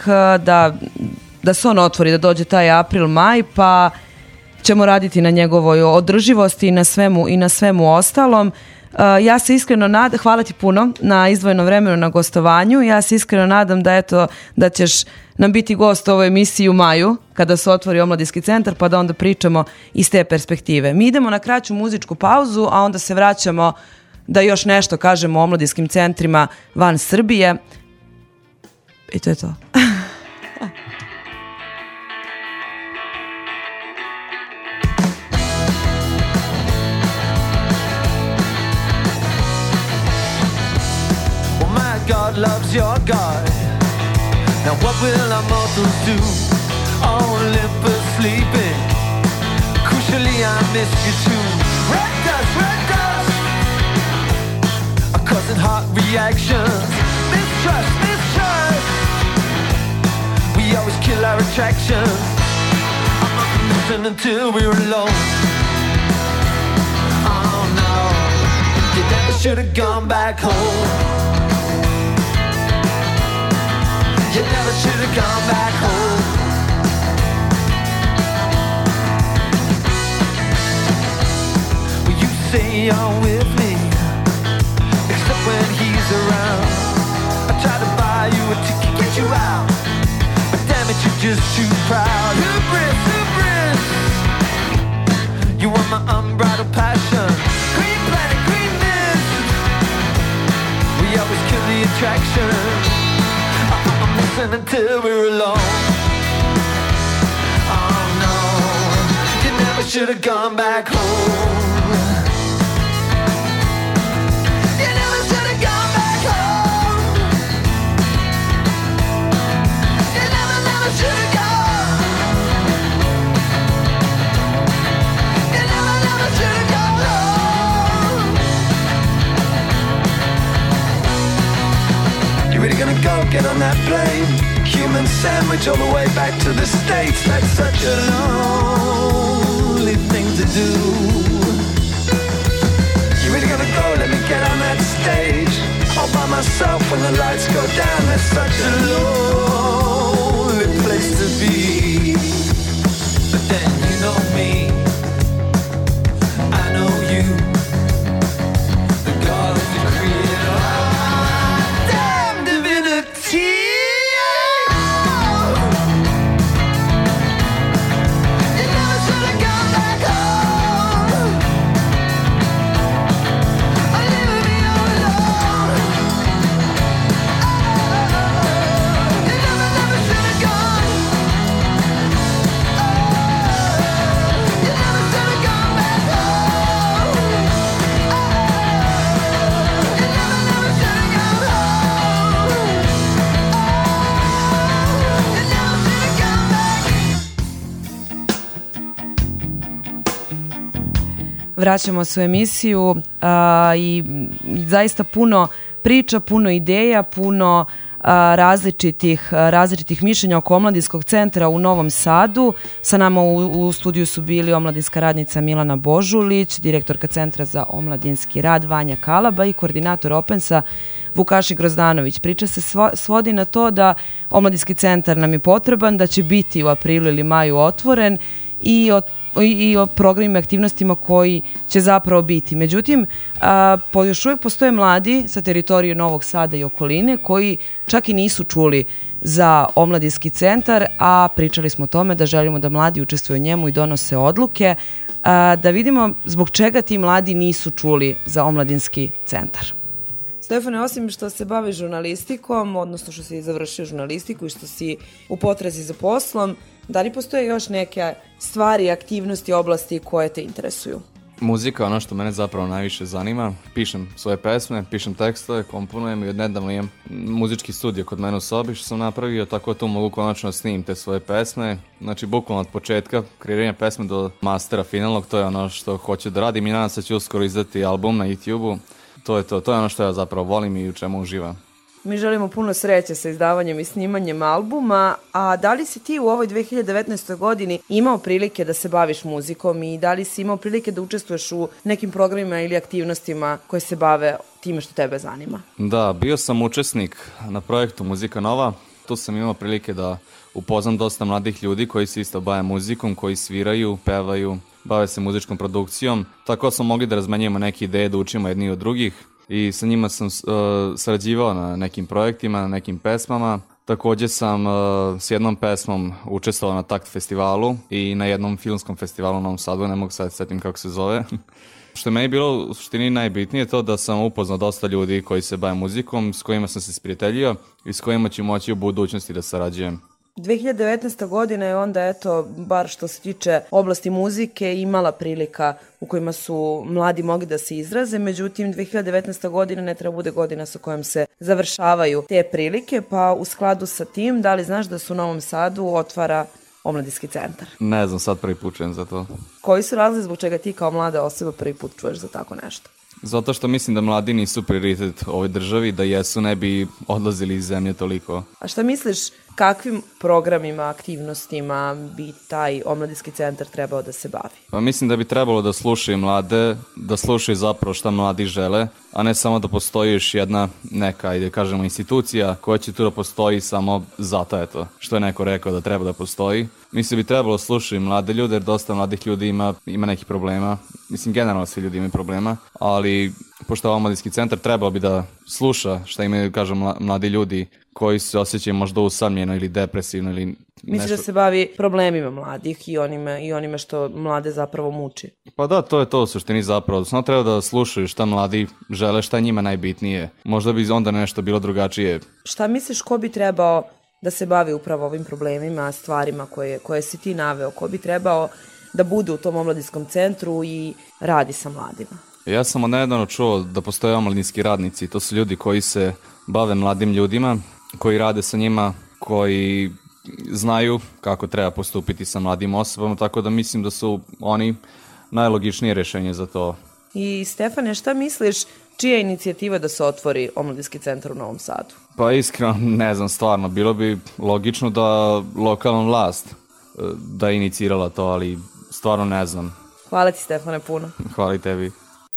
da se on otvori, da dođe taj april, maj, pa ćemo raditi na njegovoj održivosti i na svemu ostalom. Ja se iskreno nadam, hvala ti puno na izdvojenom vremenu na gostovanju. Ja se iskreno nadam da ćeš nam biti gost u ovoj emisiji u maju, kada se otvori Omladinski centar, pa da onda pričamo iz te perspektive. Mi idemo na kraću muzičku pauzu, a onda se vraćamo da još nešto kažemo o omladinskim centrima van Srbije. I to je to. God loves your God. Now what will our mortals do? All Olympus sleeping. Crucially, I miss you too. Red dust, causing heart reactions. Mistrust. We always kill our attraction. I'm not listening until we're alone. Oh no, you never should have gone back home. You never should have gone back home. Well, you say you're with me, except when he's around. I try to buy you a ticket, get you out, but damn it, you're just too proud. Hubris. You want my unbridled passion. Green planet, green mist. We always kill the attraction. Until we're alone. Oh no, you never should have gone back home. You never should have gone back home. You never should have gone. You never should have gone home. You really gonna go get on that plane? Human sandwich all the way back to the States. That's such a lonely thing to do. You really gonna go, let me get on that stage all by myself when the lights go down. That's such a lonely place to be. But then you know me, I know you. The God is the creator, damn divinity. Vraćamo se u emisiju i zaista puno priča, puno ideja, puno različitih mišljenja oko Omladinskog centra u Novom Sadu. Sa nama u studiju su bili omladinska radnica Milana Božulić, direktorka Centra za omladinski rad Vanja Kalaba i koordinator Opensa Vukaši Grozdanović. Priča se svodi na to da Omladinski centar nam je potreban, da će biti u aprilu ili maju otvoren i o programima i aktivnostima koji će zapravo biti. Međutim, još uvijek postoje mladi sa teritorije Novog Sada i okoline koji čak i nisu čuli za Omladinski centar, a pričali smo o tome da želimo da mladi učestvuju u njemu i donose odluke. Da vidimo zbog čega ti mladi nisu čuli za Omladinski centar. Stefane, osim što se baviš žurnalistikom, odnosno što si završio žurnalistiku i što si u potrazi za poslom, da li postoje još neke stvari, aktivnosti, oblasti koje te interesuju? Muzika je ono što mene zapravo najviše zanima. Pišem svoje pesme, pišem tekstove, komponujem i odnedavno imam muzički studio kod mene u sobi što sam napravio, tako da tu mogu konačno snimiti te svoje pesme. Znači, bukvalno od početka kreiranja pesme do mastera finalnog, to je ono što hoću da radim i nadam se da ću uskoro izdati album na YouTube-u. To je to, to je ono što ja zapravo volim i u čemu uživam. Mi želimo puno sreće sa izdavanjem i snimanjem albuma, a da li si ti u ovoj 2019. godini imao prilike da se baviš muzikom i da li si imao prilike da učestvuješ u nekim programima ili aktivnostima koje se bave time što tebe zanima? Da, bio sam učesnik na projektu Muzika Nova. Tu sam imao prilike da upoznam dosta mladih ljudi koji se isto bave muzikom, koji sviraju, pevaju, bave se muzičkom produkcijom. Tako smo mogli da razmenjujemo neke ideje, da učimo jedni od drugih i sa njima sam sarađivao na nekim projektima, na nekim pesmama. Takođe sam s jednom pesmom učestvovao na Takt festivalu i na jednom filmskom festivalu u Novom Sadu, ne mogu sad setim kako se zove. Što je meni bilo u suštini najbitnije to da sam upoznao dosta ljudi koji se bave muzikom, s kojima sam se sprijateljio i s kojima ću moći u budućnosti da sarađujem. 2019. godina je onda, eto, bar što se tiče oblasti muzike, imala prilika u kojima su mladi mogli da se izraze, međutim 2019. godina ne treba bude godina sa kojom se završavaju te prilike, pa u skladu sa tim, da li znaš da se u Novom Sadu otvara omladinski centar? Ne znam, sad prvi put čujem za to. Koji su razlozi zbog čega ti kao mlada osoba prvi put čuješ za tako nešto? Zato što mislim da mladi nisu prioritet ovoj državi, da jesu ne bi odlazili iz zemlje toliko. A šta misliš, kakvim programima, aktivnostima bi taj omladinski centar trebao da se bavi? Pa mislim da bi trebalo da slušaju mlade, da slušaju zapravo šta mladi žele, a ne samo da postoji još jedna neka, ajde kažemo, institucija koja će tu da postoji samo zato, eto, što je neko rekao da treba da postoji. Mislim da bi trebalo slušati mlade ljude, jer dosta mladih ljudi ima nekih problema. Mislim, generalno svi ljudi imaju problema, ali pošto je omladinski centar, trebalo bi da sluša šta imaju, kažem, mladi ljudi koji se osjećaju možda usamljeno ili depresivno ili nešto. Misliš da se bavi problemima mladih i onime što mlade zapravo muči? Pa da, to je to u suštini zapravo. Samo treba da slušaju šta mladi žele, šta je njima najbitnije. Možda bi onda nešto bilo drugačije. Šta misliš, ko bi trebao da se bavi upravo ovim problemima, stvarima koje si ti naveo? Ko bi trebao da bude u tom omladinskom centru i radi sa mladima? Ja sam nedavno čuo da postoje omladinski radnici. To su ljudi koji se bave mladim ljudima, koji rade sa njima, koji znaju kako treba postupiti sa mladim osobama, tako da mislim da su oni najlogičnije rešenje za to. I Stefane, šta misliš, čija je inicijativa da se otvori omladinski centar u Novom Sadu? Pa iskreno ne znam, stvarno, bilo bi logično da lokalna vlast da je inicirala to, ali stvarno ne znam. Hvala ti, Stefane, puno. Hvala i tebi.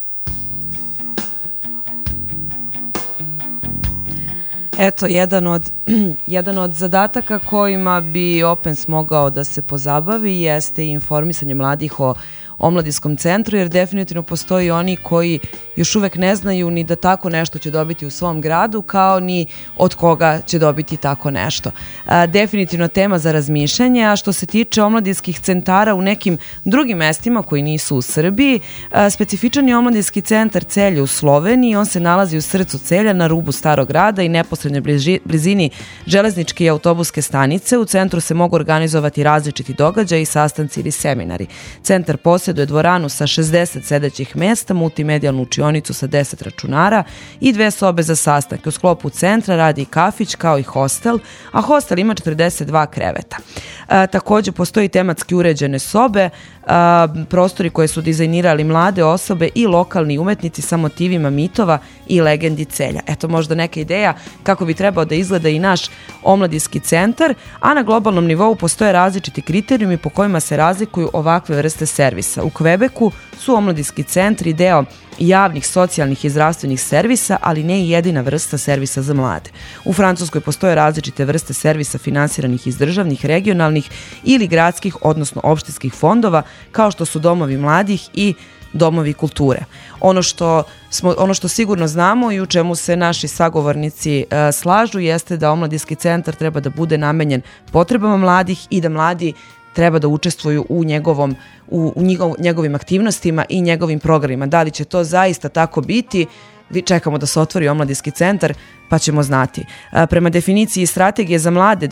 Eto, jedan od zadataka kojima bi Opens mogao da se pozabavi jeste informisanje mladih o omladinskom centru, jer definitivno postoji oni koji još uvek ne znaju ni da tako nešto će dobiti u svom gradu, kao ni od koga će dobiti tako nešto. Definitivno tema za razmišljanje, a što se tiče omladinskih centara u nekim drugim mestima koji nisu u Srbiji, specifičan je omladinski centar Celje u Sloveniji, on se nalazi u srcu Celja na rubu Starog grada i neposrednoj blizini železničke i autobuske stanice. U centru se mogu organizovati različiti događaji, sastanci ili seminari. Centar posjeduje dvoranu sa 60 sedećih mesta, multimedijalnu učionicu sa 10 računara i 2 sobe za sastanke. U sklopu centra radi i kafić kao i hostel, a hostel ima 42 kreveta. Takođe postoji tematski uređene sobe, prostori koje su dizajnirali mlade osobe i lokalni umetnici sa motivima mitova i legendi Celja. Eto možda neka ideja kako bi trebao da izgleda i naš omladinski centar, a na globalnom nivou postoje različiti kriterijumi po kojima se razlikuju ovakve vrste servisa. U Kvebeku su omladinski centri deo javnih, socijalnih i zdravstvenih servisa, ali ne i jedina vrsta servisa za mlade. U Francuskoj postoje različite vrste servisa finansiranih iz državnih, regionalnih ili gradskih, odnosno opštinskih fondova, kao što su domovi mladih i domovi kulture. Ono što sigurno znamo i u čemu se naši sagovornici slažu jeste da omladinski centar treba da bude namenjen potrebama mladih i da mladi treba da učestvuju u njegovim aktivnostima i njegovim programima. Da li će to zaista tako biti? Čekamo da se otvori omladinski centar pa ćemo znati. Prema definiciji strategije za mlade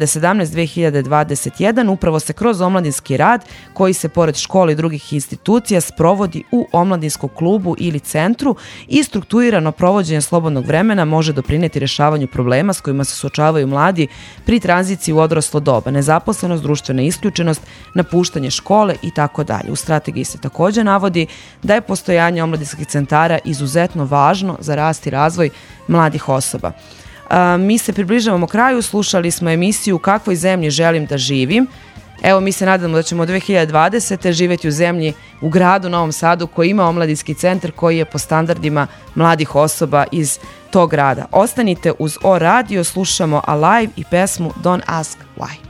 2017-2021 upravo se kroz omladinski rad koji se pored škole i drugih institucija sprovodi u omladinskom klubu ili centru i strukturirano provođenje slobodnog vremena može doprineti rešavanju problema s kojima se suočavaju mladi pri tranziciji u odraslo doba, nezaposlenost, društvena isključenost, napuštanje škole i tako dalje. U strategiji se takođe navodi da je postojanje omladinskih centara izuzetno važno za rast i razvoj mladih osoba. Mi se približavamo kraju, slušali smo emisiju U kakvoj zemlji želim da živim. Evo, mi se nadamo da ćemo 2020. živjeti u zemlji, u gradu Novom Sadu koji ima omladinski centar koji je po standardima mladih osoba iz tog grada. Ostanite uz O Radio, slušamo Alive i pesmu Don't Ask Why.